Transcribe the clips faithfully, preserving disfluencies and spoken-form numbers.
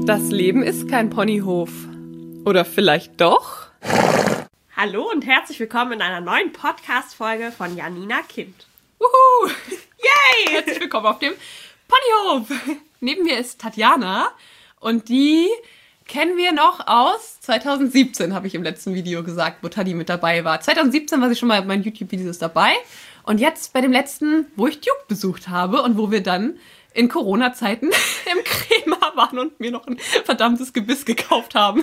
Das Leben ist kein Ponyhof. Oder vielleicht doch? Hallo und herzlich willkommen in einer neuen Podcast-Folge von Janina Kind. Wuhu! Yay! Herzlich willkommen auf dem Ponyhof. Neben mir ist Tatjana und die kennen wir noch aus zwanzig siebzehn, habe ich im letzten Video gesagt, wo Tati mit dabei war. zwanzig siebzehn war sie schon mal bei meinen YouTube-Videos dabei und jetzt bei dem letzten, wo ich Duke besucht habe und wo wir dann in Corona-Zeiten im Krämer waren und mir noch ein verdammtes Gebiss gekauft haben.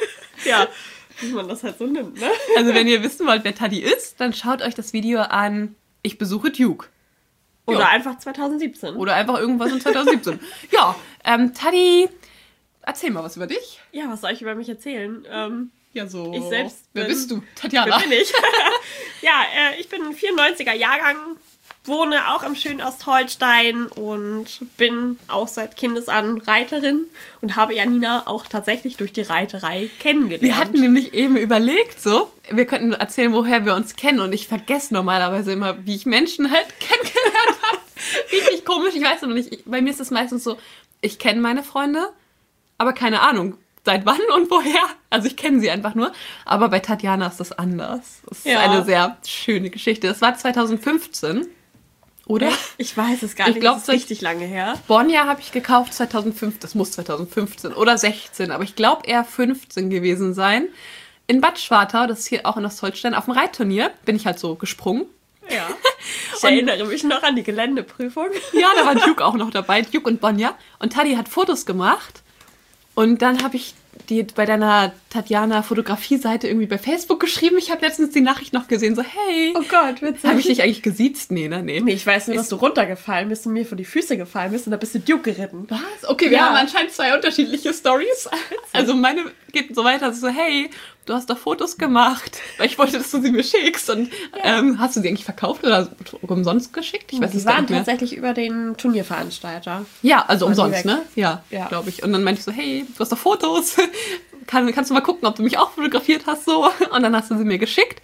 Ja, wie man das halt so nimmt, ne? Also wenn ihr wissen wollt, wer Tati ist, dann schaut euch das Video an, ich besuche Duke. Oder Ja. einfach zwanzig siebzehn. Oder einfach irgendwas in zwanzig siebzehn. Ja, ähm, Tati, erzähl mal was über dich. Ja, was soll ich über mich erzählen? Ähm, Ja, so. Ich selbst Wer bin- bist du? wer Tatjana. bin ich? Ja, äh, ich bin ein vierundneunziger Jahrgang, wohne auch im schönen Ostholstein und bin auch seit Kindesan Reiterin und habe Janina auch tatsächlich durch die Reiterei kennengelernt. Wir hatten nämlich eben überlegt, so, wir könnten erzählen, woher wir uns kennen. Und ich vergesse normalerweise immer, wie ich Menschen halt kennengelernt habe. Richtig komisch, ich weiß noch nicht. Ich, bei mir ist es meistens so, ich kenne meine Freunde, aber keine Ahnung, seit wann und woher. Also ich kenne sie einfach nur. Aber bei Tatjana ist das anders. Das ist Ja. eine sehr schöne Geschichte. Das war zwanzig fünfzehn, oder? Ich weiß es gar Ich nicht, glaub, das ist seit- richtig lange her. Bonja habe ich gekauft zwanzig fünfzehn, das muss zwanzig fünfzehn oder sechzehn, aber ich glaube eher fünfzehn gewesen sein. In Bad Schwartau, das ist hier auch in Ostholstein, auf dem Reitturnier, bin ich halt so gesprungen. Ja. Ich erinnere mich noch an die Geländeprüfung. Ja, da war Duke auch noch dabei, Duke und Bonja. Und Tati hat Fotos gemacht. Und dann habe ich die bei deiner Tatjana Fotografie-Seite irgendwie bei Facebook geschrieben. Ich habe letztens die Nachricht noch gesehen, so hey. Oh Gott, witzig. Habe ich dich eigentlich gesiezt? Nee, ne, nee. Nee, ich weiß nur, dass du runtergefallen bist und mir vor die Füße gefallen bist und da bist du Duke geritten. Was? Okay, wir Ja. haben anscheinend zwei unterschiedliche Stories. Also meine geht so weiter, so hey, du hast doch Fotos gemacht, weil ich wollte, dass du sie mir schickst. Und ähm, hast du sie eigentlich verkauft oder umsonst geschickt? Ich weiß Die es gar waren nicht mehr. tatsächlich über den Turnierveranstalter. Ja, also Waren die umsonst, weg. ne? Ja, Ja. glaube ich. Und dann meinte ich so, hey, du hast doch Fotos. Kann, kannst du mal gucken, ob du mich auch fotografiert hast, so. Und dann hast du sie mir geschickt.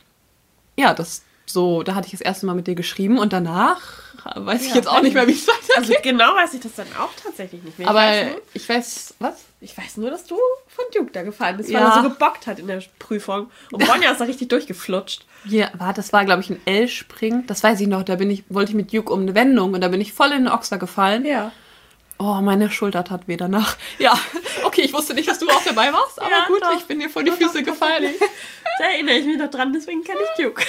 Ja, das so, da hatte ich das erste Mal mit dir geschrieben und danach weiß ich Ja, jetzt auch nicht mehr, wie es weitergeht. Also genau weiß ich das dann auch tatsächlich nicht mehr. Ich Aber weiß nur, ich weiß, was? ich weiß nur, dass du von Duke da gefallen bist, weil Ja. er so gebockt hat in der Prüfung. Und Bonja ist da richtig durchgeflutscht. Ja, war, das war, glaube ich, ein L-Spring. Das weiß ich noch. Da bin ich, wollte ich mit Duke um eine Wendung und da bin ich voll in den Ochser gefallen. Ja. Oh, meine Schulter tat weh danach. Ja, okay, ich wusste nicht, dass du auch dabei warst, aber Ja, gut, doch. ich bin dir vor die Doch, Füße doch, gefallen. Da erinnere ich mich noch dran, deswegen kenne ich Duke.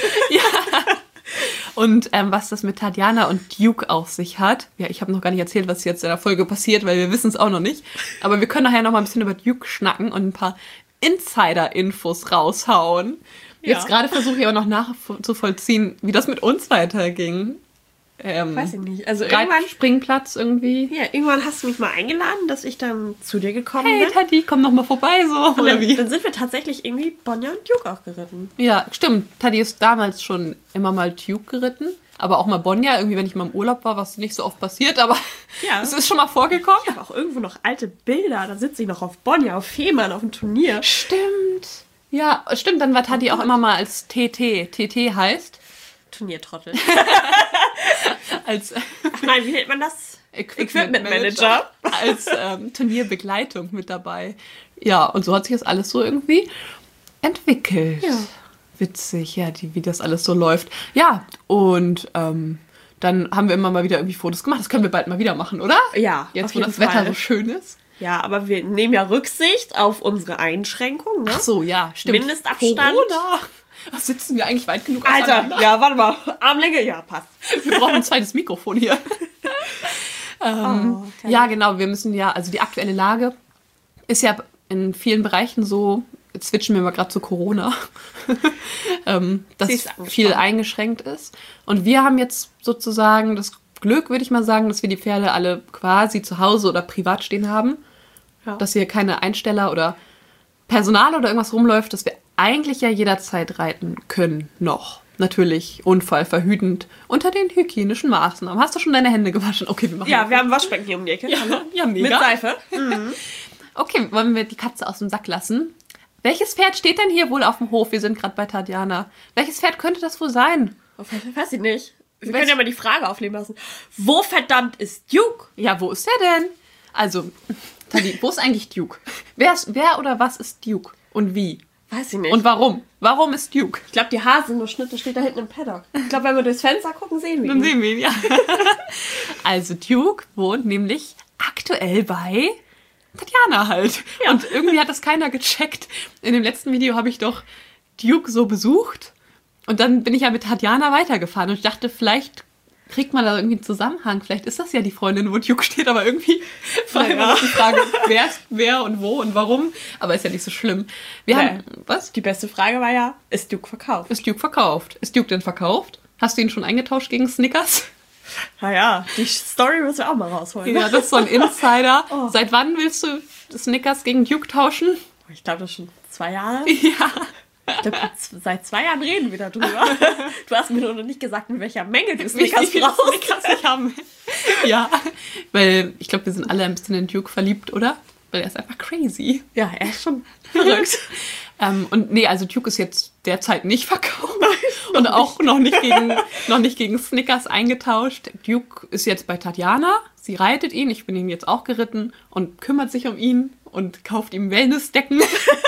Und ähm, was das mit Tatjana und Duke auf sich hat, ja, ich habe noch gar nicht erzählt, was jetzt in der Folge passiert, weil wir wissen es auch noch nicht. Aber wir können nachher noch mal ein bisschen über Duke schnacken und ein paar Insider-Infos raushauen. Ja. Jetzt gerade versuche ich aber noch nachzuvollziehen, wie das mit uns weiterging. Ähm, Weiß ich nicht. Also irgendwann, Springplatz irgendwie. ja, irgendwann hast du mich mal eingeladen, dass ich dann zu dir gekommen Hey bin. Tati, komm noch mal vorbei, so. Und Oder dann, wie? dann sind wir tatsächlich irgendwie Bonja und Duke auch geritten. Ja, stimmt. Tati ist damals schon immer mal Duke geritten. Aber auch mal Bonja, irgendwie, wenn ich mal im Urlaub war, was nicht so oft passiert, aber Ja. es ist schon mal vorgekommen. Ich habe auch irgendwo noch alte Bilder. Da sitze ich noch auf Bonja, auf Fehmarn, auf dem Turnier. Stimmt. Ja, stimmt, dann war Tati auch immer mal als T T. T T heißt Turniertrottel. als Ach nein, wie nennt man das? Equipment Manager. Als ähm, Turnierbegleitung mit dabei. Ja, und so hat sich das alles so irgendwie entwickelt. Ja. Witzig, ja, die, wie das alles so läuft. Ja, und ähm, dann haben wir immer mal wieder irgendwie Fotos gemacht. Das können wir bald mal wieder machen, oder? Ja, Jetzt, auf wo jeden das Wetter Fall. so schön ist. Ja, aber wir nehmen ja Rücksicht auf unsere Einschränkungen, ne? Ach so, ja, stimmt. Mindestabstand. Corona. Ach, sitzen wir eigentlich weit genug Alter, auseinander? ja, warte mal. Armlänge, ja, passt. Wir brauchen ein zweites Mikrofon hier. ähm, Oh, okay. ja, genau, wir müssen ja, also die aktuelle Lage ist ja in vielen Bereichen so, jetzt switchen wir mal gerade zu Corona, ähm, dass Sie ist angespannt. viel eingeschränkt ist. Und wir haben jetzt sozusagen das Glück, würde ich mal sagen, dass wir die Pferde alle quasi zu Hause oder privat stehen haben. Ja. Dass hier keine Einsteller oder Personal oder irgendwas rumläuft, dass wir eigentlich ja jederzeit reiten können, noch. Natürlich unfallverhütend unter den hygienischen Maßnahmen. Hast du schon deine Hände gewaschen? Okay, wir machen Ja, wir haben Waschbecken hier um die Ecke. Ja, ja, mega. Mit Seife. Okay, wollen wir die Katze aus dem Sack lassen? Welches Pferd steht denn hier wohl auf dem Hof? Wir sind gerade bei Tatjana. Welches Pferd könnte das wohl sein? Oh, weiß ich nicht. Wir Weiß- können ja mal die Frage aufnehmen lassen. Wo verdammt ist Duke? Ja, wo ist der denn? Also, Taddy, wo ist eigentlich Duke? Wer, ist, wer oder was ist Duke? Und wie? Weiß ich nicht. Und warum? Warum ist Duke? Ich glaube, die Haselnussschnitte steht da hinten im Paddock. Ich glaube, wenn wir durchs Fenster gucken, sehen wir ihn. Dann sehen wir ihn, ja. Also Duke wohnt nämlich aktuell bei Tatjana halt. Ja. Und irgendwie hat das keiner gecheckt. In dem letzten Video habe ich doch Duke so besucht. Und dann bin ich ja mit Tatjana weitergefahren. Und ich dachte, vielleicht kriegt man da irgendwie einen Zusammenhang. Vielleicht ist das ja die Freundin, wo Duke steht. Aber irgendwie war Ja. immer noch die Frage, wer ist wer und wo und warum. Aber ist ja nicht so schlimm. Wir Nee. haben, was? Die beste Frage war ja, ist Duke verkauft? Ist Duke verkauft? Ist Duke denn verkauft? Hast du ihn schon eingetauscht gegen Snickers? Naja, die Story müssen wir auch mal rausholen. Ja, das ist so ein Insider. Oh. Seit wann willst du Snickers gegen Duke tauschen? Ich glaube, das ist schon zwei Jahre. Ja. Ich glaub, seit zwei Jahren reden wir darüber. Du hast mir nur noch nicht gesagt, mit welcher Menge du Wie Snickers viele brauchst. Snickers ich haben. Ja, weil ich glaube, wir sind alle ein bisschen in Duke verliebt, oder? Weil er ist einfach crazy. Ja, er ist schon verrückt. ähm, und nee, also Duke ist jetzt derzeit nicht verkauft. Und auch noch nicht, gegen, noch nicht gegen Snickers eingetauscht. Duke ist jetzt bei Tatjana. Sie reitet ihn. Ich bin ihn jetzt auch geritten und kümmert sich um ihn und kauft ihm Wellnessdecken.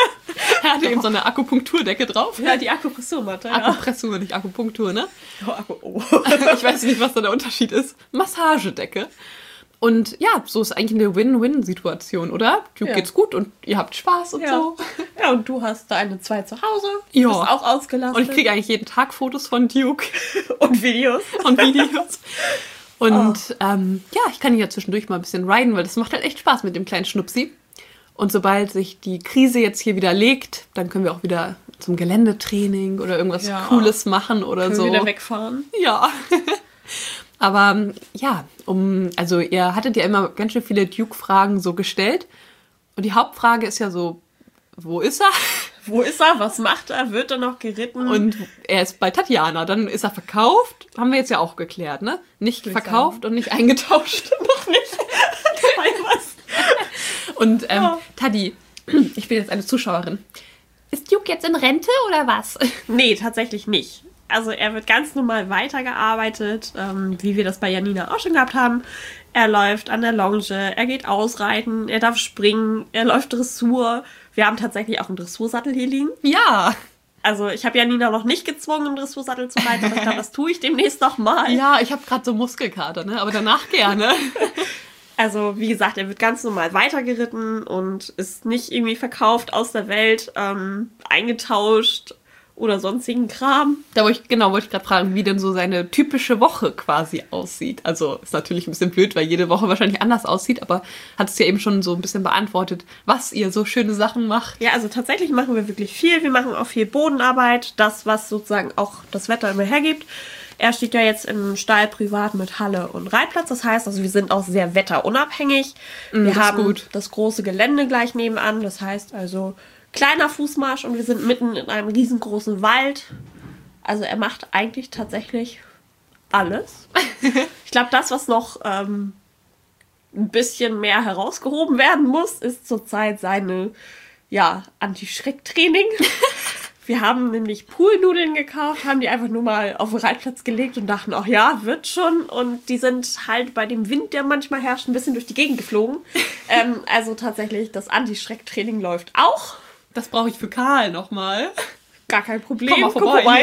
Er hatte eben so eine Akupunkturdecke drauf. Ja, die Akupressurmatte. Ja. Akupressur, nicht Akupunktur, ne? Oh, Akku, oh. Ich weiß nicht, was da der Unterschied ist. Massagedecke. Und ja, so ist eigentlich eine Win-Win-Situation, oder? Duke Ja. geht's gut und ihr habt Spaß und Ja. so. Ja, und du hast deine zwei zu Hause. Ja. Bist auch ausgelastet. Und ich kriege eigentlich jeden Tag Fotos von Duke und Videos. und Videos. Und ähm, ja, ich kann ihn ja zwischendurch mal ein bisschen riden, weil das macht halt echt Spaß mit dem kleinen Schnupsi. Und sobald sich die Krise jetzt hier wieder legt, dann können wir auch wieder zum Geländetraining oder irgendwas Ja. Cooles machen oder Können so. wir wieder wegfahren. Ja. Aber ähm, ja, um, also ihr hattet ja immer ganz schön viele Duke-Fragen so gestellt. Und die Hauptfrage ist ja so, wo ist er? Wo ist er? Was macht er? Wird er noch geritten? Und er ist bei Tatjana. Dann ist er verkauft. Haben wir jetzt ja auch geklärt, ne? Nicht ich verkauft und nicht eingetauscht. noch nicht. was? Und ähm, Ja. Taddy, ich bin jetzt eine Zuschauerin. Ist Duke jetzt in Rente oder was? Nee, tatsächlich nicht. Also er wird ganz normal weitergearbeitet, ähm, wie wir das bei Janina auch schon gehabt haben. Er läuft an der Longe, er geht ausreiten, er darf springen, er läuft Dressur. Wir haben tatsächlich auch einen Dressursattel hier liegen. Ja. Also ich habe Janina noch nicht gezwungen, im Dressursattel zu reiten, aber ich glaube, das tue ich demnächst noch mal. Ja, ich habe gerade so Muskelkater, ne? Aber danach gerne. Also wie gesagt, er wird ganz normal weitergeritten und ist nicht irgendwie verkauft aus der Welt, ähm, eingetauscht oder sonstigen Kram. Da wollte ich, genau, wollte ich gerade fragen, wie denn so seine typische Woche quasi aussieht. Also ist natürlich ein bisschen blöd, weil jede Woche wahrscheinlich anders aussieht, aber hat es ja eben schon so ein bisschen beantwortet, was ihr so schöne Sachen macht. Ja, also tatsächlich machen wir wirklich viel. Wir machen auch viel Bodenarbeit, das, was sozusagen auch das Wetter immer hergibt. Er steht ja jetzt im Stall privat mit Halle und Reitplatz. Das heißt, also wir sind auch sehr wetterunabhängig. Wir das ist haben gut. das große Gelände gleich nebenan. Das heißt also kleiner Fußmarsch und wir sind mitten in einem riesengroßen Wald. Also er macht eigentlich tatsächlich alles. Ich glaube, das, was noch ähm, ein bisschen mehr herausgehoben werden muss, ist zurzeit seine ja, Anti-Schreck-Training. Wir haben nämlich Poolnudeln gekauft, haben die einfach nur mal auf den Reitplatz gelegt und dachten, ach ja, wird schon. Und die sind halt bei dem Wind, der manchmal herrscht, ein bisschen durch die Gegend geflogen. ähm, also tatsächlich, das Anti-Schreck-Training läuft auch. Das brauche ich für Karl nochmal. Gar kein Problem. Komm mal vorbei.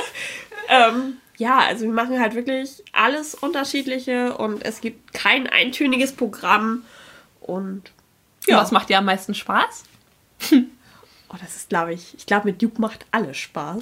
ähm, ja, also wir machen halt wirklich alles Unterschiedliche und es gibt kein eintöniges Programm. Und Ja. ja, Was macht dir am meisten Spaß? oh, das ist, glaube ich, ich glaube, mit Duke macht alles Spaß.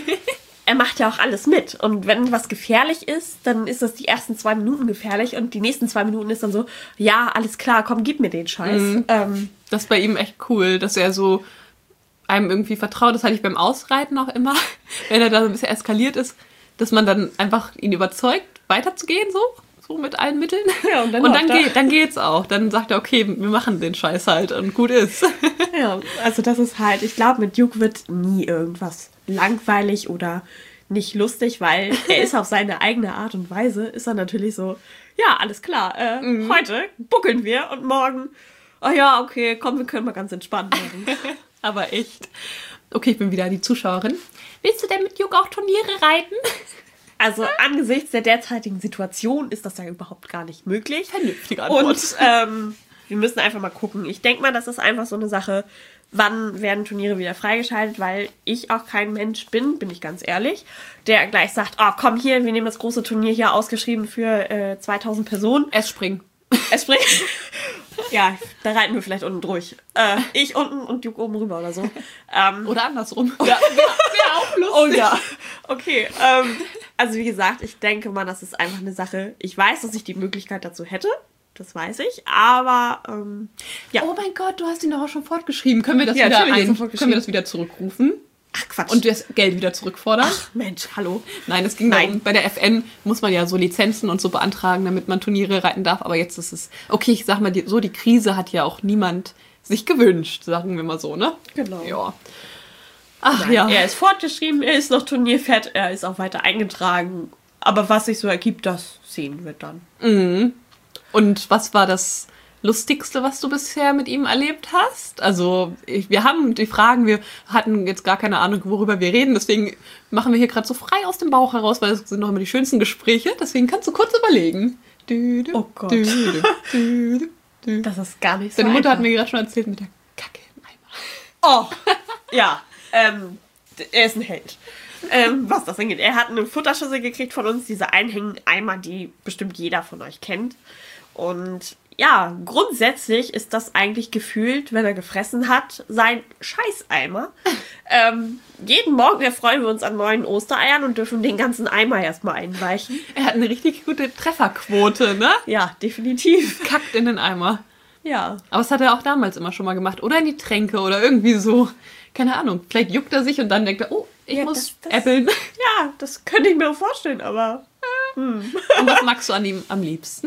Er macht ja auch alles mit. Und wenn was gefährlich ist, dann ist das die ersten zwei Minuten gefährlich und die nächsten zwei Minuten ist dann so, ja, alles klar, komm, gib mir den Scheiß. Mhm. Ähm, Das ist bei ihm echt cool, dass er so einem irgendwie vertraut. Das hatte ich beim Ausreiten auch immer, wenn er da so ein bisschen eskaliert ist, dass man dann einfach ihn überzeugt, weiterzugehen, so, so mit allen Mitteln. Ja, und dann und dann, läuft er. geht, dann geht's auch. Dann sagt er, okay, wir machen den Scheiß halt und gut ist. Ja, also das ist halt, ich glaube, mit Duke wird nie irgendwas langweilig oder nicht lustig, weil er ist auf seine eigene Art und Weise, ist er natürlich so, ja, alles klar, äh, heute buckeln wir und morgen, oh ja, okay, komm, wir können mal ganz entspannt machen. Aber echt. Okay, ich bin wieder die Zuschauerin. Willst du denn mit Duke auch Turniere reiten? Also angesichts der derzeitigen Situation ist das ja überhaupt gar nicht möglich. Vernünftige Antwort. Und ähm, wir müssen einfach mal gucken. Ich denke mal, das ist einfach so eine Sache, wann werden Turniere wieder freigeschaltet, weil ich auch kein Mensch bin, bin ich ganz ehrlich, der gleich sagt, oh komm hier, wir nehmen das große Turnier hier ausgeschrieben für äh, zweitausend Personen. S-Springen. S-Springen? Ja, da reiten wir vielleicht unten durch. Äh, ich unten und Duke oben rüber oder so. Ähm, oder andersrum. Ja, wäre wär auch lustig. Oh ja. Okay, ähm, also wie gesagt, ich denke mal, das ist einfach eine Sache. Ich weiß, dass ich die Möglichkeit dazu hätte. Das weiß ich, aber ähm, ja. Oh mein Gott, du hast ihn doch auch schon fortgeschrieben. Können wir das ja, wieder ein, können können wir das wieder zurückrufen? Ach Quatsch. Und das Geld wieder zurückfordern? Ach Mensch, hallo. Nein, es ging Nein. darum, bei der F N muss man ja so Lizenzen und so beantragen, damit man Turniere reiten darf. Aber jetzt ist es, okay, ich sag mal, die, so die Krise hat ja auch niemand sich gewünscht, sagen wir mal so, ne? Genau. Ja. Ach Nein, ja. Er ist fortgeschrieben, er ist noch turnierfett, er ist auch weiter eingetragen. Aber was sich so ergibt, das sehen wir dann. Mhm. Und was war das Lustigste, was du bisher mit ihm erlebt hast? Also, ich, wir haben die Fragen, wir hatten jetzt gar keine Ahnung, worüber wir reden, deswegen machen wir hier gerade so frei aus dem Bauch heraus, weil das sind noch immer die schönsten Gespräche, deswegen kannst du kurz überlegen. Du, du, oh Gott. Du, du, du, du. Das ist gar nicht so Deine Mutter einfach. hat mir gerade schon erzählt mit der Kacke im Eimer. Oh, ja, ähm, er ist ein Held. Ähm, was das angeht. Er hat eine Futterschüssel gekriegt von uns, diese einhängigen Eimer, die bestimmt jeder von euch kennt. Und ja, grundsätzlich ist das eigentlich gefühlt, wenn er gefressen hat, sein Scheißeimer. ähm, jeden Morgen erfreuen wir uns an neuen Ostereiern und dürfen den ganzen Eimer erstmal einweichen. Er hat eine richtig gute Trefferquote, ne? Ja, definitiv. Kackt in den Eimer. Ja. Aber das hat er auch damals immer schon mal gemacht. Oder in die Tränke oder irgendwie so. Keine Ahnung. Vielleicht juckt er sich und dann denkt er, oh, ich Ja, muss das- das- äppeln. Ja, das könnte ich mir vorstellen, aber Und was magst du an ihm am liebsten?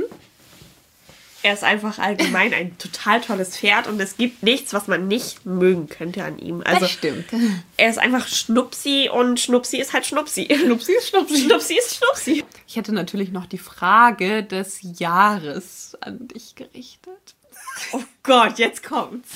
er ist einfach allgemein ein total tolles Pferd und es gibt nichts, was man nicht mögen könnte an ihm. Also stimmt. er ist einfach Schnupsi und Schnupsi ist halt Schnupsi. Schnupsi ist Schnupsi. Schnupsi ist Schnupsi. Ich hätte natürlich noch die Frage des Jahres an dich gerichtet. Oh Gott, jetzt kommt's.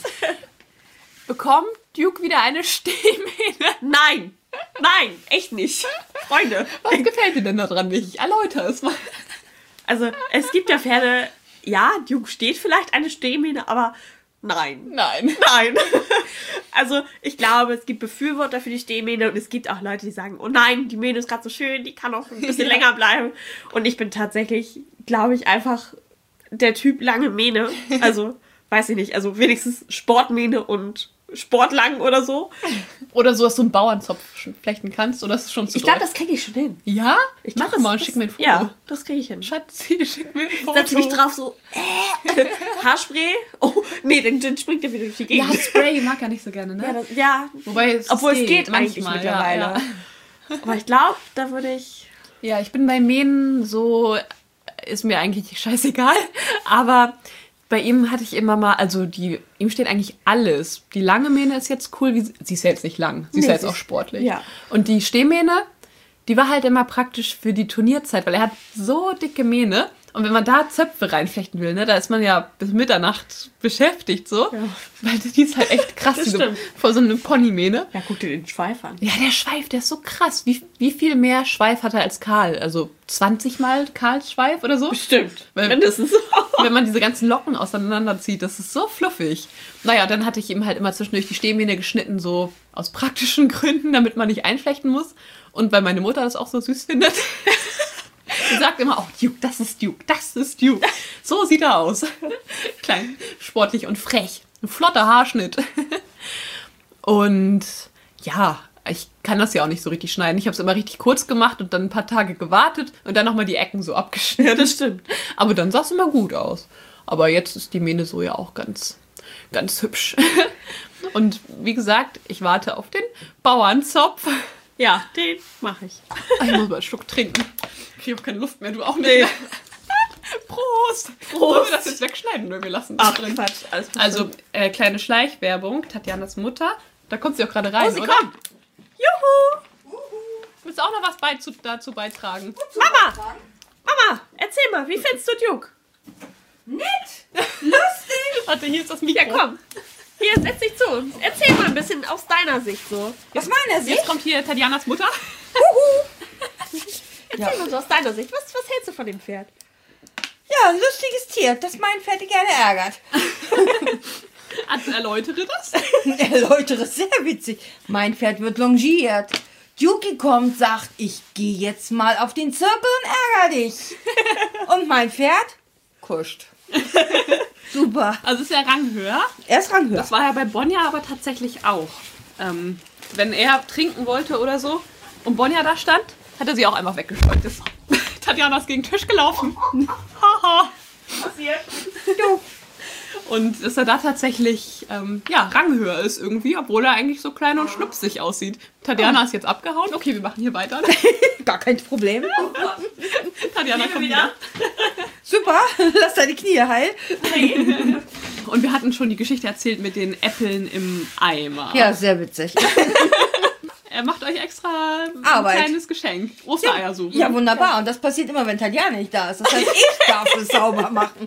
Bekommt Duke wieder eine Stehmähne? Nein, nein, echt nicht. Freunde. Was gefällt dir denn daran nicht? Ich erläutere es mal. Also es gibt ja Pferde, ja, Duke steht vielleicht eine Stehmähne, aber nein. Nein. Nein. Also ich glaube, es gibt Befürworter für die Stehmähne und es gibt auch Leute, die sagen, oh nein, die Mähne ist gerade so schön, die kann auch ein bisschen Ja. länger bleiben. Und ich bin tatsächlich, glaube ich, einfach der Typ lange Mähne. Also, weiß ich nicht, also wenigstens Sportmähne und Sportlang oder so. Oder so, dass du einen Bauernzopf flechten kannst, oder ist es schon zu Ich glaube, doll? das kriege ich schon hin. Ja? Ich Mach glaub, mal das- und schick mir ein Foto. Ja, das kriege ich hin. Schatzi, schick mir ein Foto. Setze mich drauf so, äh, Haarspray. Oh, nee, dann, dann springt er wieder durch die Ja, Gegend. Spray mag er nicht so gerne, ne? Ja, das, ja. Wobei es Obwohl es geht manchmal, eigentlich mittlerweile. Ja, ja. Aber ich glaube, da würde ich... Ja, ich bin bei Mähnen so, ist mir eigentlich scheißegal, aber bei ihm hatte ich immer mal, also die, ihm steht eigentlich alles. Die lange Mähne ist jetzt cool, wie, sie ist ja jetzt nicht lang, sie ist Nee, ja jetzt sie auch ist- sportlich. ja. Und die Stehmähne, die war halt immer praktisch für die Turnierzeit, weil er hat so dicke Mähne. Und wenn man da Zöpfe reinflechten will, ne, da ist man ja bis Mitternacht beschäftigt so. Ja. Weil die ist halt echt krass, Das diese, stimmt. vor so einer Ponymähne. Ja, guck dir den Schweif an. Ja, der Schweif, der ist so krass. Wie, wie viel mehr Schweif hat er als Karl? Also zwanzig Mal Karls Schweif oder so? Bestimmt. Weil- Mindestens. Wenn man diese ganzen Locken auseinanderzieht, das ist so fluffig. Naja, dann hatte ich ihm halt immer zwischendurch die Stehmähne geschnitten, so aus praktischen Gründen, damit man nicht einflechten muss. Und weil meine Mutter das auch so süß findet. Sie sagt immer, oh, Duke, das ist Duke, das ist Duke. So sieht er aus. Klein, sportlich und frech. Ein flotter Haarschnitt. Und ja, ich kann das ja auch nicht so richtig schneiden. Ich habe es immer richtig kurz gemacht und dann ein paar Tage gewartet und dann nochmal die Ecken so abgeschnitten. Ja, das stimmt. Aber dann sah es immer gut aus. Aber jetzt ist die Mähne so ja auch ganz, ganz hübsch. Und wie gesagt, ich warte auf den Bauernzopf. Ja, den mache ich. Ah, ich muss mal einen Schluck trinken. Ich habe keine Luft mehr, du auch nicht. Nee. Prost! Prost. Wollen wir das jetzt wegschneiden? Nur wir lassen das Ach, drin. Quatsch. Alles gut. Also, äh, kleine Schleichwerbung. Tatjanas Mutter. Da kommt sie auch gerade rein, oh, sie oder? kommt. Juhu. Willst du auch noch was bei, zu, dazu beitragen? Mama, Mama, erzähl mal, wie findest du Duke? Nett! Lustig! Warte, hier ist das Mikro. Ja, komm. Hier, setz dich zu uns. Erzähl mal ein bisschen aus deiner Sicht so. Was meiner Sicht? Jetzt kommt hier Tatjanas Mutter. Erzähl mal so aus deiner Sicht. Was, was hältst du von dem Pferd? Ja, lustiges Tier, das mein Pferd gerne ärgert. Also erläutere das. Erläutere, sehr witzig. Mein Pferd wird longiert. Yuki kommt, sagt, ich gehe jetzt mal auf den Zirkel und ärgere dich. Und mein Pferd kuscht. Super. Also ist er ranghöher. Er ist ranghöher. Das war ja bei Bonja aber tatsächlich auch. Ähm, wenn er trinken wollte oder so und Bonja da stand, hat er sie auch einfach weggescheucht. Ist Tatjana ist gegen den Tisch gelaufen. Haha. Passiert. Du. Und dass er da tatsächlich ähm, ja, ranghöher ist irgendwie, obwohl er eigentlich so klein und schnupsig aussieht. Tatjana ist jetzt abgehauen. Okay, wir machen hier weiter. Gar kein Problem. Tatjana kommt wieder. Super, lass deine Knie heil. Und wir hatten schon die Geschichte erzählt mit den Äpfeln im Eimer. Ja, sehr witzig. Er macht euch extra ein Arbeit. kleines Geschenk. Ostereier suchen. Ja, wunderbar. Und das passiert immer, wenn Tatjana nicht da ist. Das heißt, ich darf es sauber machen.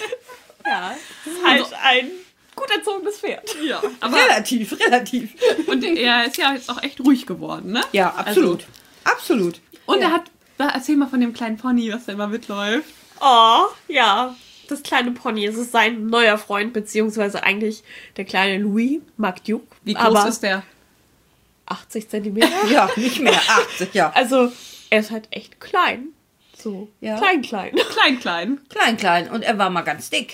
Ja, das ist halt ein gut erzogenes Pferd. Ja, aber Relativ, relativ. und er ist ja jetzt auch echt ruhig geworden, ne? Ja, absolut. Also, Absolut. und Ja. er hat, da erzähl mal von dem kleinen Pony, was da immer mitläuft. Oh, ja. Das kleine Pony, es ist sein neuer Freund, beziehungsweise eigentlich der kleine Louis, Mark Duke. Wie groß aber ist der? achtzig Zentimeter. Ja, nicht mehr. achtzig, ja. Also, er ist halt echt klein. So, Ja. klein, klein. Klein, klein. Klein, klein. Und er war mal ganz dick.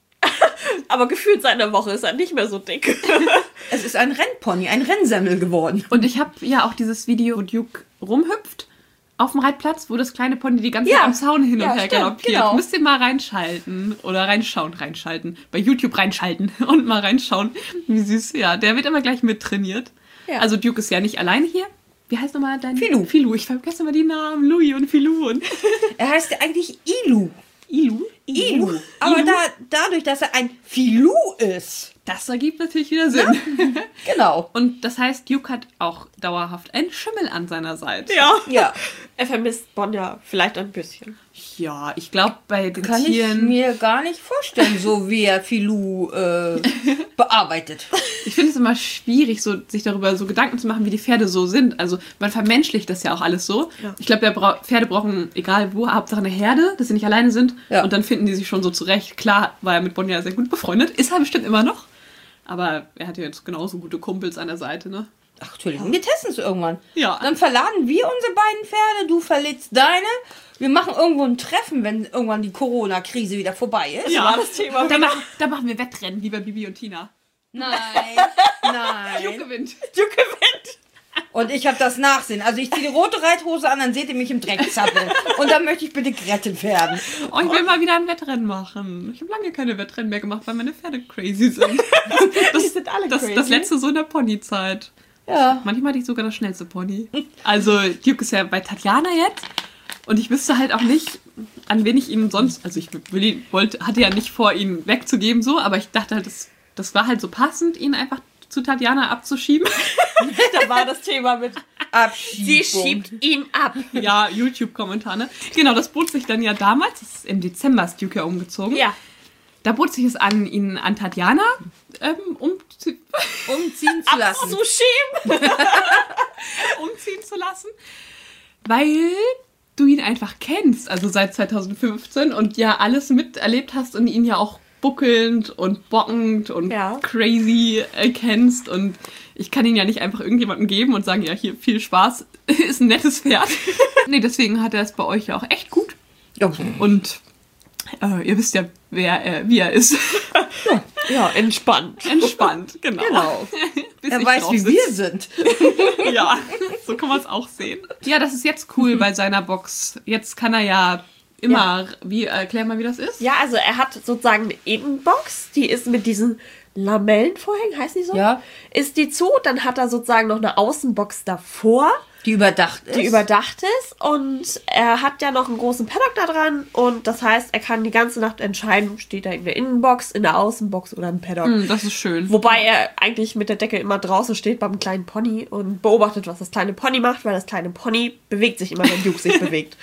Aber gefühlt seit einer Woche ist er nicht mehr so dick. Es ist ein Rennpony, ein Rennsemmel geworden. Und ich habe ja auch dieses Video, wo Duke rumhüpft auf dem Reitplatz, wo das kleine Pony die ganze Ja. Zeit am Zaun hin und Ja, her stimmt, galoppiert. genau. Müsst ihr mal reinschalten oder reinschauen, reinschalten. Bei YouTube reinschalten und mal reinschauen, wie süß. Ja, der wird immer gleich mittrainiert. Ja. Also Duke ist ja nicht alleine hier. Wie heißt nochmal dein... Filou. Filou. Ich vergesse immer die Namen. Louis und Filou und Er heißt ja eigentlich Ilu. Ilu. Ilu. Aber Ilu. Da, dadurch, dass er ein Filou ist. Das ergibt natürlich wieder Sinn. Genau. Und das heißt, Duke hat auch dauerhaft einen Schimmel an seiner Seite. Ja. Ja. Er vermisst Bonja vielleicht ein bisschen. Ja, ich glaube, bei den Kann ich Tieren... mir gar nicht vorstellen, so wie er Filou äh, bearbeitet. Ich finde es immer schwierig, so, sich darüber so Gedanken zu machen, wie die Pferde so sind. Also man vermenschlicht das ja auch alles so. Ja. Ich glaube, Bra Pferde brauchen, egal wo, Hauptsache eine Herde, dass sie nicht alleine sind. Ja. Und dann finden die sich schon so zurecht. Klar war er mit Bonja sehr gut befreundet. Ist er bestimmt immer noch. Aber er hat ja jetzt genauso gute Kumpels an der Seite, ne? Ach, Entschuldigung, wir testen es irgendwann. Ja. Dann verladen wir unsere beiden Pferde, du verlädst deine. Wir machen irgendwo ein Treffen, wenn irgendwann die Corona-Krise wieder vorbei ist. Ja, war das Thema. Da, mach, da machen wir Wettrennen, wie bei Bibi und Tina. Nein, Duke nein. gewinnt. Du gewinnt. Und ich habe das Nachsehen. Also ich ziehe die rote Reithose an, dann seht ihr mich im Dreck zappeln. Und dann möchte ich bitte gerettet werden. Oh, ich will mal wieder ein Wettrennen machen. Ich habe lange keine Wettrennen mehr gemacht, weil meine Pferde crazy sind. Das, Die sind alle das, crazy. das letzte so in der Ponyzeit. Ja. Manchmal hatte ich sogar das schnellste Pony. Also Duke ist ja bei Tatjana jetzt. Und ich wüsste halt auch nicht, an wen ich ihn sonst... Also ich will ihn, wollte, hatte ja nicht vor, ihn wegzugeben so, aber ich dachte halt, das, das war halt so passend, ihn einfach zu Tatjana abzuschieben. Da war das Thema mit, Abschiebung. sie schiebt ihn ab. Ja, YouTube-Kommentar, ne? Genau, das bot sich dann ja damals, das ist im Dezember ist Duke ja umgezogen. Ja. Da bot sich es an, ihn an Tatjana ähm, umzu Umziehen zu lassen. Abzuschieben. umziehen zu lassen, weil du ihn einfach kennst, also seit zweitausendfünfzehn und ja alles miterlebt hast und ihn ja auch buckelnd und bockend und Ja. crazy äh, kennst und ich kann ihn ja nicht einfach irgendjemandem geben und sagen, ja, hier, viel Spaß, ist ein nettes Pferd. Nee, deswegen hat er es bei euch ja auch echt gut Ja. und äh, ihr wisst ja, wer er, wie er ist. Ja, entspannt. Entspannt, genau. Genau. Bis Er ich weiß, drauf wie sitze. wir sind. Ja, so kann man es auch sehen. Ja, das ist jetzt cool bei seiner Box. Jetzt kann er ja immer, wie, erklär mal, wie das ist. Ja, also er hat sozusagen eine Innenbox, die ist mit diesen Lamellenvorhängen, heißt die so? Ja. Ist die zu, dann hat er sozusagen noch eine Außenbox davor, Die überdacht ist. die überdacht ist und er hat ja noch einen großen Paddock da dran und das heißt, er kann die ganze Nacht entscheiden, steht er in der Innenbox, in der Außenbox oder im Paddock. Hm, das ist schön. Wobei er eigentlich mit der Decke immer draußen steht beim kleinen Pony und beobachtet, was das kleine Pony macht, weil das kleine Pony bewegt sich immer, wenn Duke sich bewegt.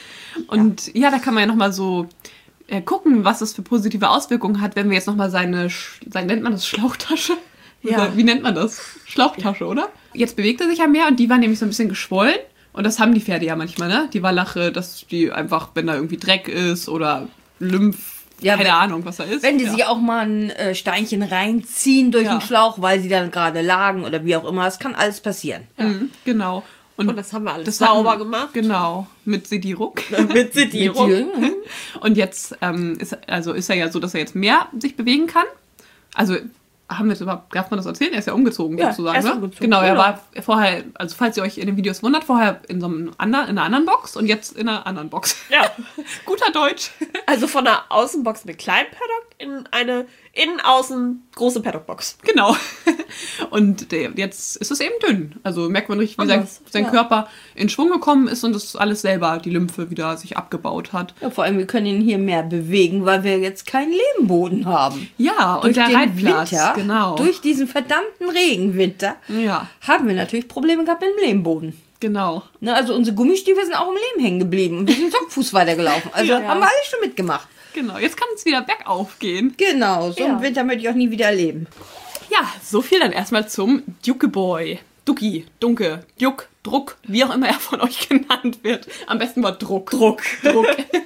Und ja, da kann man ja nochmal so äh, gucken, was das für positive Auswirkungen hat, wenn wir jetzt nochmal seine, Sch- sein, nennt man das Schlauchtasche? Ja. Oder wie nennt man das? Schlauchtasche, oder? Jetzt bewegt er sich ja mehr und die war nämlich so ein bisschen geschwollen. Und das haben die Pferde ja manchmal, ne? Die Wallache, dass die einfach, wenn da irgendwie Dreck ist oder Lymph, Ja, keine wenn- Ahnung, was da ist. Wenn die ja. sich auch mal ein äh, Steinchen reinziehen durch Ja. den Schlauch, weil sie dann gerade lagen oder wie auch immer, das kann alles passieren. Mhm, genau. Und das haben wir alles das sauber hatten- gemacht. Genau, mit Sedierung. Mit Sedierung. Mit- Und jetzt ähm, ist, also ist er ja so, dass er jetzt mehr sich bewegen kann. Also haben wir das überhaupt, darf man das erzählen? Er ist ja umgezogen Ja, sozusagen. er ist ne? umgezogen, Genau, er genau. war vorher, also falls ihr euch in den Videos wundert, vorher in so einem anderen, in einer anderen Box und jetzt in einer anderen Box. Ja. Guter Deutsch. Also von einer Außenbox mit kleinem Paddock in eine innen-außen große Paddockbox. Genau. Und der, jetzt ist es eben dünn. Also merkt man richtig, wie sein, Anders, sein ja. Körper in Schwung gekommen ist und das alles selber, die Lymphe wieder sich abgebaut hat. Ja, vor allem, wir können ihn hier mehr bewegen, weil wir jetzt keinen Lehmboden haben. Ja, und Durch der den Reitplatz, Winter, genau. durch diesen verdammten Regenwinter, ja, haben wir natürlich Probleme gehabt mit dem Lehmboden. genau. Ne, also unsere Gummistiefel sind auch im Lehm hängen geblieben und wir sind Sockfuß weitergelaufen. Also Ja. haben wir alles schon mitgemacht. Genau, jetzt kann es wieder bergauf gehen. Genau, so Ja. einen Winter möchte ich auch nie wieder erleben. Ja, so viel dann erstmal zum Duke-Boy. Duki, Dunke, Juk, Druck, wie auch immer er von euch genannt wird. Am besten mal Druck. Druck. Druck.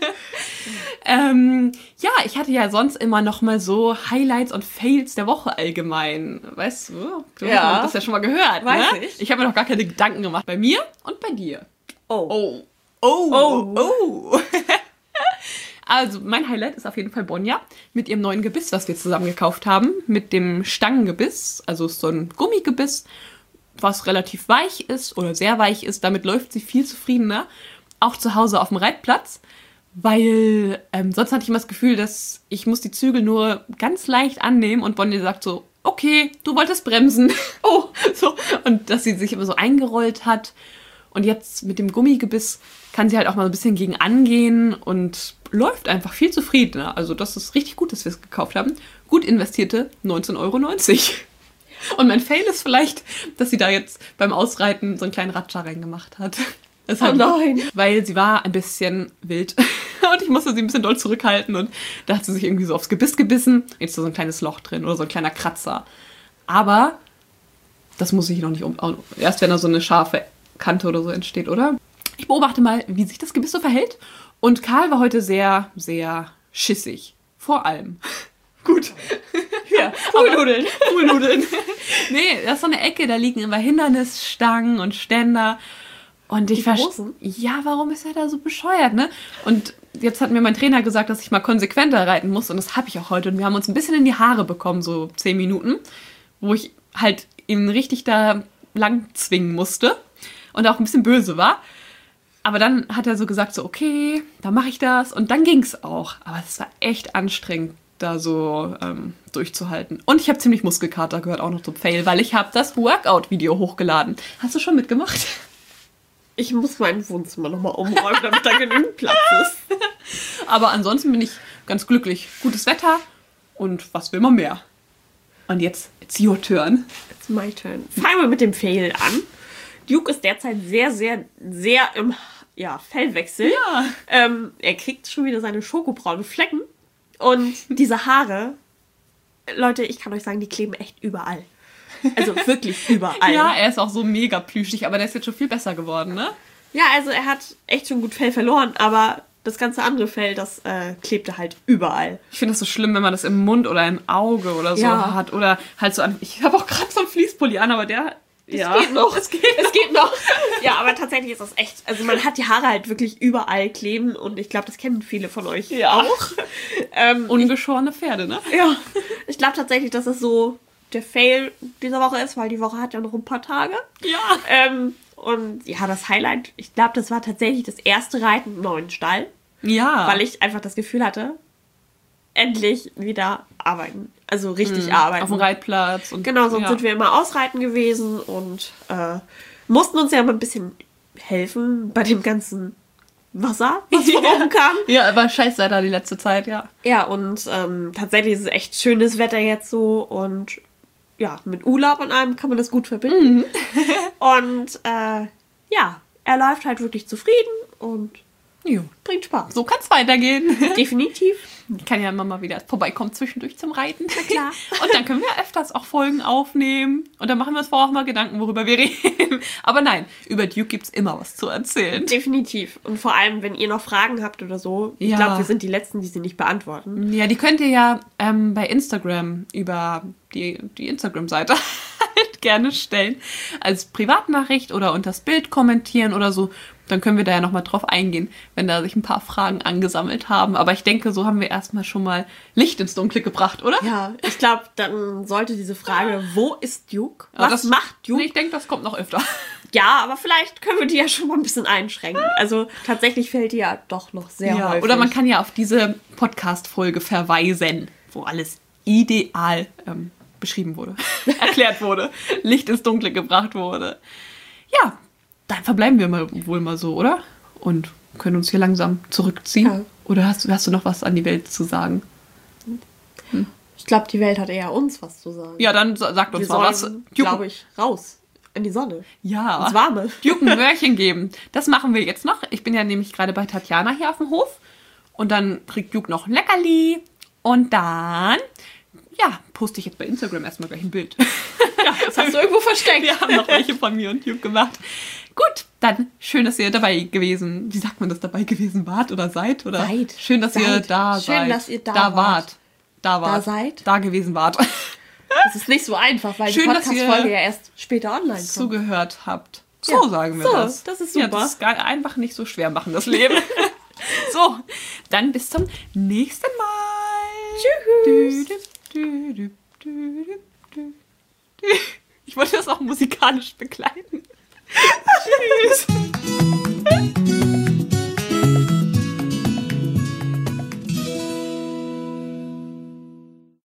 ähm, ja, ich hatte ja sonst immer noch mal so Highlights und Fails der Woche allgemein. Weißt du? Du Ja. hast das ja schon mal gehört, Weiß ne? ich. Ich habe mir noch gar keine Gedanken gemacht. Bei mir und bei dir. Oh. Oh. Oh. Oh. oh. Also, mein Highlight ist auf jeden Fall Bonja mit ihrem neuen Gebiss, was wir zusammen gekauft haben. Mit dem Stangengebiss. Also so ein Gummigebiss, was relativ weich ist oder sehr weich ist. Damit läuft sie viel zufriedener. Auch zu Hause auf dem Reitplatz. Weil ähm, sonst hatte ich immer das Gefühl, dass ich muss die Zügel nur ganz leicht annehmen und Bonja sagt so, okay, du wolltest bremsen. Oh, so. Und dass sie sich immer so eingerollt hat. Und jetzt mit dem Gummigebiss kann sie halt auch mal ein bisschen gegen angehen und läuft einfach viel zufriedener. Also das ist richtig gut, dass wir es gekauft haben. Gut investierte neunzehn Euro neunzig. Und mein Fail ist vielleicht, dass sie da jetzt beim Ausreiten so einen kleinen Ratscher reingemacht hat. Das Oh hat- nein. Weil sie war ein bisschen wild. Und ich musste sie ein bisschen doll zurückhalten. Und da hat sie sich irgendwie so aufs Gebiss gebissen. Jetzt ist da so ein kleines Loch drin oder so ein kleiner Kratzer. Aber das muss ich noch nicht um. Erst wenn da so eine scharfe Kante oder so entsteht, oder? Ich beobachte mal, wie sich das Gebiss so verhält. Und Karl war heute sehr, sehr schissig. Vor allem. Gut. Ja, Poolnudeln. Poolnudeln. Nee, das ist so eine Ecke, da liegen immer Hindernisstangen und Ständer. Und ich verstehe. großen? Ja, warum ist er da so bescheuert, ne? Und jetzt hat mir mein Trainer gesagt, dass ich mal konsequenter reiten muss. Und das habe ich auch heute. Und wir haben uns ein bisschen in die Haare bekommen, so zehn Minuten. Wo ich halt ihn richtig da lang zwingen musste. Und auch ein bisschen böse war. Aber dann hat er so gesagt, so okay, dann mache ich das. Und dann ging's auch. Aber es war echt anstrengend, da so ähm, durchzuhalten. Und ich habe ziemlich Muskelkater, gehört auch noch zum Fail, weil ich habe das Workout-Video hochgeladen. Hast du schon mitgemacht? Ich muss mein Wohnzimmer nochmal umräumen, damit da genügend Platz ist. Aber ansonsten bin ich ganz glücklich. Gutes Wetter und was will man mehr? Und jetzt, it's your turn. It's my turn. Fangen wir mit dem Fail an. Duke ist derzeit sehr, sehr, sehr im ja, Fellwechsel. Ja. Ähm, er kriegt schon wieder seine schokobraunen Flecken. Und diese Haare, Leute, ich kann euch sagen, die kleben echt überall. Also wirklich überall. Ja, er ist auch so mega plüschig, aber der ist jetzt schon viel besser geworden, ne? Ja, also er hat echt schon gut Fell verloren, aber das ganze andere Fell, das äh, klebte halt überall. Ich finde das so schlimm, wenn man das im Mund oder im Auge oder so Ja. hat. Oder halt so an. Ich habe auch gerade so einen Fließpulli an, aber der. Es ja. geht noch. Es geht, es geht noch. Ja, aber tatsächlich ist das echt. Also man hat die Haare halt wirklich überall kleben und ich glaube, das kennen viele von euch Ja. auch. Ähm, Ungeschorene Pferde, ne? ja, ich glaube tatsächlich, dass das so der Fail dieser Woche ist, weil die Woche hat ja noch ein paar Tage. Ja. Ähm, und ja, das Highlight, ich glaube, das war tatsächlich das erste Reiten im neuen Stall, Ja. weil ich einfach das Gefühl hatte, endlich wieder arbeiten. Also richtig arbeiten. Auf dem Reitplatz. Und, Genau, sonst ja. sind wir immer ausreiten gewesen und äh, mussten uns ja mal ein bisschen helfen bei dem ganzen Wasser, was von oben kam. Ja, aber scheiß Wetter die letzte Zeit, ja. Ja, und ähm, tatsächlich ist es echt schönes Wetter jetzt so und ja, mit Urlaub und allem kann man das gut verbinden. Mhm. Und äh, ja, er läuft halt wirklich zufrieden und Jo. Bringt Spaß. So kann es weitergehen. Definitiv. Ich kann ja immer mal wieder vorbeikommen zwischendurch zum Reiten. Na klar. Und dann können wir öfters auch Folgen aufnehmen. Und dann machen wir uns vorher auch mal Gedanken, worüber wir reden. Aber nein, über Duke gibt es immer was zu erzählen. Definitiv. Und vor allem, wenn ihr noch Fragen habt oder so, ich Ja. glaube, wir sind die Letzten, die sie nicht beantworten. Ja, die könnt ihr ja ähm, bei Instagram über die, die Instagram-Seite halt gerne stellen. Als Privatnachricht oder unter das Bild kommentieren oder so. Dann können wir da ja nochmal drauf eingehen, wenn da sich ein paar Fragen angesammelt haben. Aber ich denke, so haben wir erstmal schon mal Licht ins Dunkle gebracht, oder? Ja, ich glaube, dann sollte diese Frage, wo ist Duke? Aber Was das, macht Duke? Nee, ich denke, das kommt noch öfter. Ja, aber vielleicht können wir die ja schon mal ein bisschen einschränken. Also tatsächlich fällt die ja doch noch sehr Ja, häufig. oder man kann ja auf diese Podcast-Folge verweisen, wo alles ideal ähm, beschrieben wurde, erklärt wurde, Licht ins Dunkle gebracht wurde. Ja, dann verbleiben wir mal wohl mal so, oder? Und können uns hier langsam zurückziehen. Ja. Oder hast, hast du noch was an die Welt zu sagen? Ich glaube, die Welt hat eher uns was zu sagen. Ja, dann sa- sagt uns wir mal was. sollen, Duke- glaube ich, raus in die Sonne. Ja. Ins Warme. Duke ein Möhrchen geben. Das machen wir jetzt noch. Ich bin ja nämlich gerade bei Tatjana hier auf dem Hof. Und dann kriegt Duke noch ein Leckerli. Und dann, ja, poste ich jetzt bei Instagram erstmal gleich ein Bild. Ja, das hast du irgendwo versteckt. Wir haben noch welche von mir und Duke gemacht. Gut, dann schön, dass ihr dabei gewesen, wie sagt man das, dabei gewesen wart oder seid? Oder? Seid. Schön, dass ihr Seid. da Schön, seid. dass ihr da da wart. wart. Da wart. Da seid. Da gewesen wart. Das ist nicht so einfach, weil Schön, die dass ihr Podcast-Folge ja erst später online kommt. Zugehört habt. So Ja, sagen wir so, das. das ist Ja, super. das ist gar einfach nicht so schwer machen, das Leben. So, dann bis zum nächsten Mal. Tschüss. Du, du, du, du, du, du, du. Ich wollte das auch musikalisch begleiten. Tschüss.